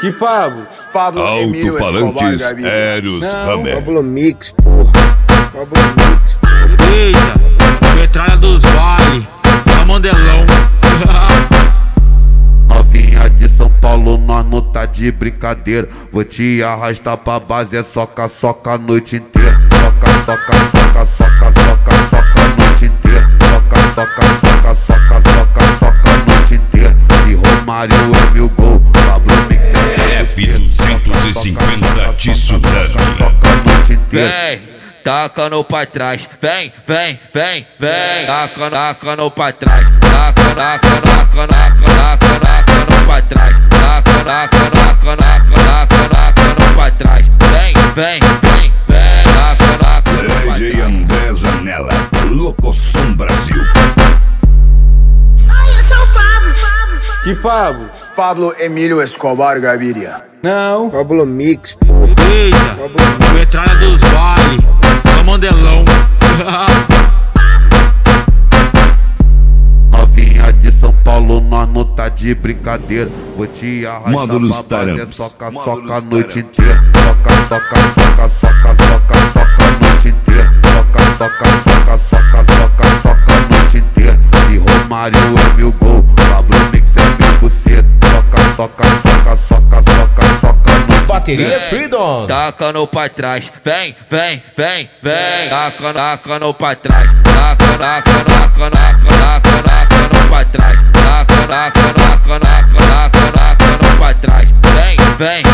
Que Pablo? Pablo Emílio Alto-falantes Escobar, Eros Ramé. Pablo Mix, porra. Pablo Mix, porra. Eita, metralha dos vale, a Mandelão. Novinha de São Paulo, nós não tá de brincadeira. Vou te arrastar pra base, é soca, soca a noite inteira. Soca, soca, soca, soca, soca, soca a noite inteira. Soca, soca, soca, soca, soca, soca a noite inteira. E Romário é mil gol, Pablo Mix é F250 Tsunami. soca a noite inteira. Vem, tacando pra trás. Vem, vem, vem, vem. Tacando pra trás. Tacando pra trás. Tacando pra trás. Vem, vem, vem, vem. DJ André Zanella, Locosom Brasil. Ai, eu sou o Pablo. Que Pablo? Pablo Emílio Escobar Gaviria. Não. Pablo Mix, porra. Eita, metralha dos vale, a Mandelão. Novinha de São Paulo, nós não tá de brincadeira. Vou te arrastar Módulos pra base, é Taramps. soca, Módulos soca a noite Taramps. inteira. Soca, soca, soca, soca, soca, soca a noite inteira. Soca, soca, soca, soca, soca, soca a noite inteira. E Romário é mil gol, Pablo Mix é mil buceta. Soca, soca, soca, soca, soca, soca a noite. Baterias Freedom. Tacando pra trás. Vem, vem, vem, vem. Tacando pra trás. Tacando pra trás. Tacando pra trás. Vem, vem,